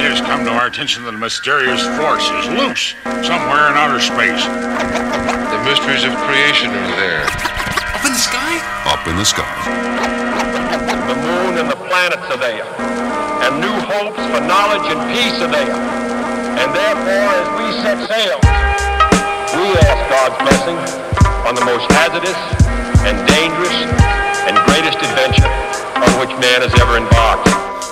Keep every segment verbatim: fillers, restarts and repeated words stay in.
has come to our attention that a mysterious force is loose somewhere in outer space. The mysteries of creation are there. Up in the sky? Up in the sky. The moon and the planets are there, and new hopes for knowledge and peace are there. And therefore, as we set sail, we ask God's blessing on the most hazardous and dangerous and greatest adventure on which man has ever embarked.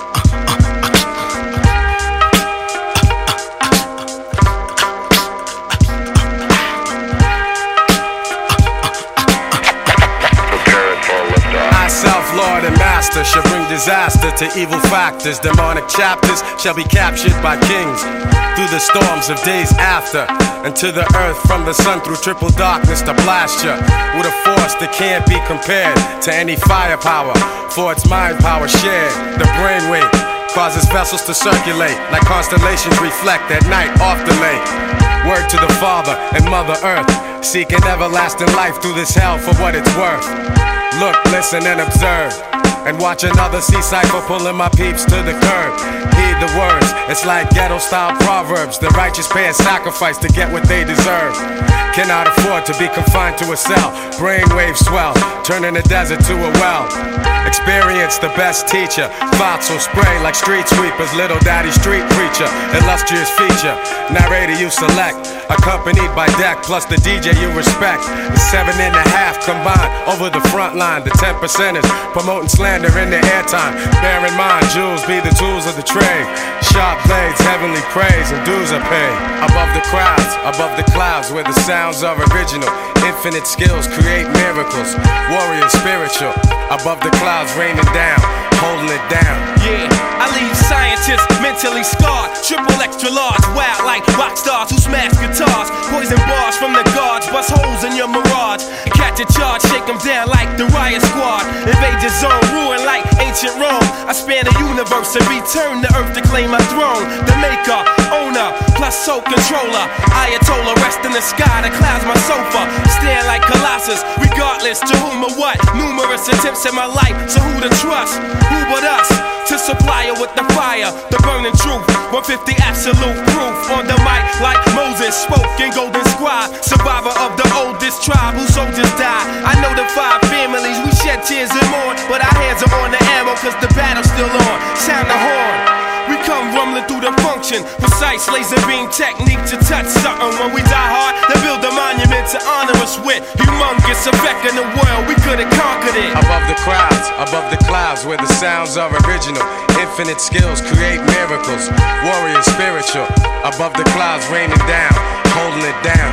Lord and master shall bring disaster to evil factors. Demonic chapters shall be captured by kings through the storms of days after, and to the earth from the sun through triple darkness to blast ya with a force that can't be compared to any firepower, for its mind power shared. The brainwave causes vessels to circulate like constellations reflect at night off the lake. Word to the Father and Mother Earth, seeking everlasting life through this hell for what it's worth. Look, listen, and observe, and watch another sea cypher pulling my peeps to the curb. Heed the words, it's like ghetto-style proverbs. The righteous pay a sacrifice to get what they deserve. Cannot afford to be confined to a cell. Brainwave swell, turning the desert to a well. Experience the best teacher. Thoughts will spray like street sweepers. Little daddy street preacher, illustrious feature. Narrator you select, accompanied by deck, plus the D J you respect. The seven and a half combined over the front line. The ten percenters promoting slander in their airtime. Bear in mind, jewels be the tools of the trade. Sharp blades, heavenly praise, and dues are paid. Above the crowds, above the clouds, where the sounds are original. Infinite skills create miracles. Warrior spiritual. Above the clouds, raining down, holding it down. Yeah, I leave scientists mentally scarred. Triple extra large, wild like rock stars who smash guitars. Poison bars from the guards, bust holes in your mirage. Catch a charge, shake them down like the riot squad. Invade your zone, ruin like ancient Rome. I span the universe and return to earth to claim my throne. The maker, owner, plus soul controller. Ayatollah, rest in the sky, the clouds my sofa. Stand like Colossus, regardless to whom or what. Numerous attempts in my life, so who to trust? Who but us? To supply her with the fire, the burning truth. one fifty absolute proof. On the mic like Moses spoke in Golden Squad. Survivor of the oldest tribe whose soldiers died. I know the five families, we shed tears and mourn, but our hands are on the ammo cause the battle's still on. Sound the horn, we come rumbling through the function. Precise laser beam technique to touch something. When we die hard, they build a monument to honor us with. Humongous effect in the world, we could've conquered it. Above the crowds, above the clouds, where the sounds are original. Infinite skills create miracles. Warrior spiritual. Above the clouds, raining down, holding it down.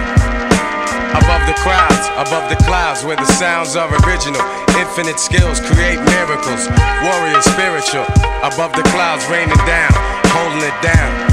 Above the crowds, above the clouds, where the sounds are original. Infinite skills create miracles. Warrior spiritual. Above the clouds, raining down, holding it down.